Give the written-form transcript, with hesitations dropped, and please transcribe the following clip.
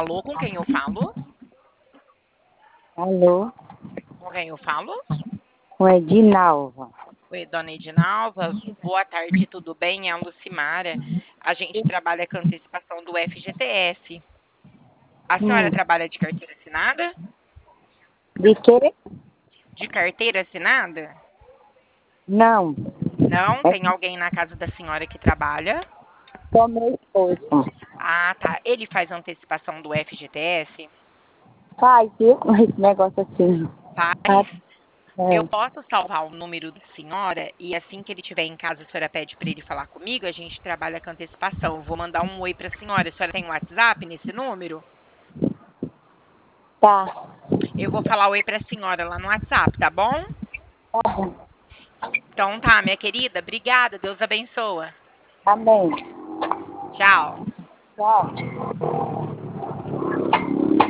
Alô, com quem eu falo? Alô, Com quem eu falo? com Edinalva. Oi, dona Edinalva. Boa tarde, tudo bem? É a Lucimara. A gente trabalha com antecipação do FGTS. A senhora Hum, trabalha de carteira assinada? de quê? De carteira assinada? Não, Não? é Tem alguém na casa da senhora que trabalha? só meu esposo. Ah, tá. Ele faz antecipação do FGTS? Faz, viu? Esse negócio assim. Ah, Faz. Eu é. posso salvar o número da senhora e assim que ele estiver em casa, a senhora pede para ele falar comigo, a gente trabalha com antecipação. Eu vou mandar um oi para a senhora. A senhora tem um WhatsApp nesse número? Tá. Eu vou falar oi para a senhora lá no WhatsApp, tá bom? Tá bom. Então tá, minha querida. Obrigada. Deus abençoa. Amém. Tchau. Tchau.